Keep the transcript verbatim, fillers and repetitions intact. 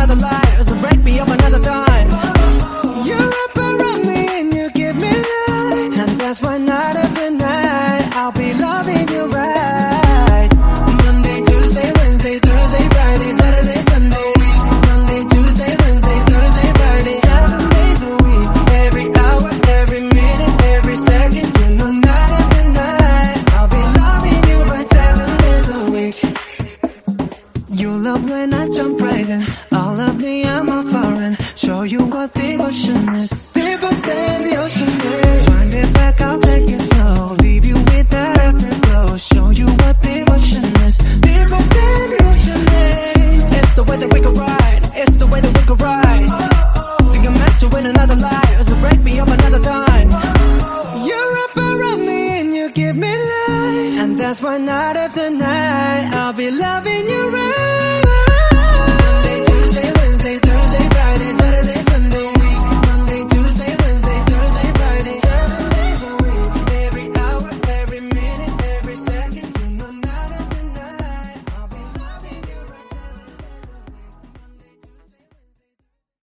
another life, so break me up another time. You wrap around me and you give me life, and that's why night after night I'll be loving you right. Monday, Tuesday, Wednesday, Thursday, Friday, Saturday, Sunday. Monday, Tuesday, Wednesday, Thursday, Friday, seven days a week. Every hour, every minute, every second, you know night after night I'll be loving you right seven days a week. You love when I jump right in, all of me I'm all foreign. Show you what devotion is, deeper than the ocean is. Wind it back, I'll take it slow, leave you with that afterglow. Show you what devotion is, deeper than the ocean is. It's the way that we can ride, it's the way that we can ride. Think I'm meant to win another life, so break me up another time. You wrap around me and you give me life, and that's why night after night I'll be loving you right.